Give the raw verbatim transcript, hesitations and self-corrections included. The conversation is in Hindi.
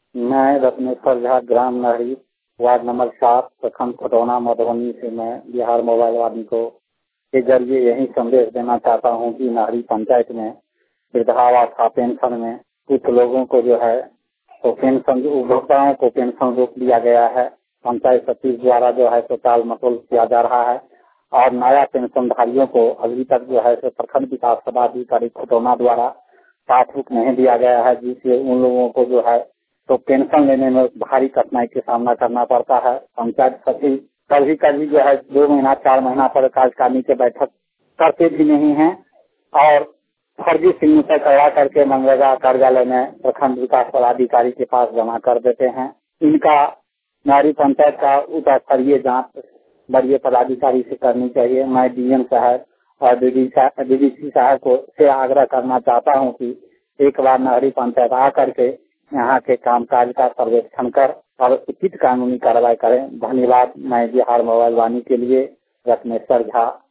मैं रत्नेश्वर झा, ग्राम नहरी, वार्ड नंबर सात, प्रखंड खटौना, मधुबनी से मैं बिहार मोबाइल वाली को के जरिए यही संदेश देना चाहता हूं कि नहरी पंचायत में वृद्धावस्था पेंशन में कुछ लोगों को जो है तो पेंशन उपभोक्ताओं को पेंशन रोक दिया गया है। पंचायत सचिव द्वारा जो है तो टाल मटोल किया जा रहा है और नया पेंशनधारियों को अभी तक जो है तो प्रखंड विकास पदाधिकारी खटौना द्वारा पासबुक नहीं दिया गया है, जिससे उन लोगों को जो है तो पेंशन लेने में भारी कठिनाई का सामना करना पड़ता है। पंचायत सचिव कभी कभी जो है दो महीना चार महीना पर कार्यकारिणी के बैठक करते भी नहीं है और फर्जी सिग्नेचर करवा करके मनरेगा कार्यालय में प्रखंड विकास पदाधिकारी के पास जमा कर देते हैं। इनका नारी पंचायत का उच्च स्तरीय जाँच वरीय पदाधिकारी से करनी चाहिए। मैं डीएम साहब और डीडीसी साहब को से आग्रह करना चाहता हूं कि एक बार नहरी पंचायत आकर के यहाँ के कामकाज का सर्वेक्षण कर और उचित कानूनी कार्रवाई करें। धन्यवाद। मैं बिहार मोबाइल वाणी के लिए रत्नेश्वर झा।